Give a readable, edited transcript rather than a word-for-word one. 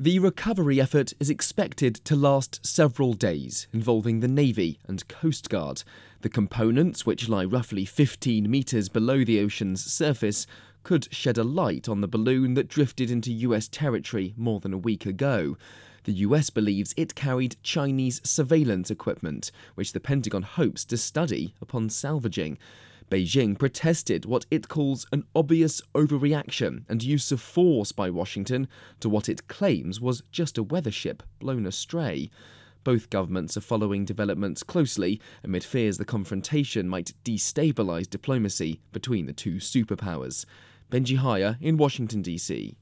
The recovery effort is expected to last several days, involving the Navy and Coast Guard. The components, which lie roughly 15 metres below the ocean's surface, could shed a light on the balloon that drifted into US territory more than a week ago. The US believes it carried Chinese surveillance equipment, which the Pentagon hopes to study upon salvaging. Beijing protested what it calls an obvious overreaction and use of force by Washington to what it claims was just a weather ship blown astray. Both governments are following developments closely amid fears the confrontation might destabilise diplomacy between the two superpowers. Benji Haya in Washington, D.C.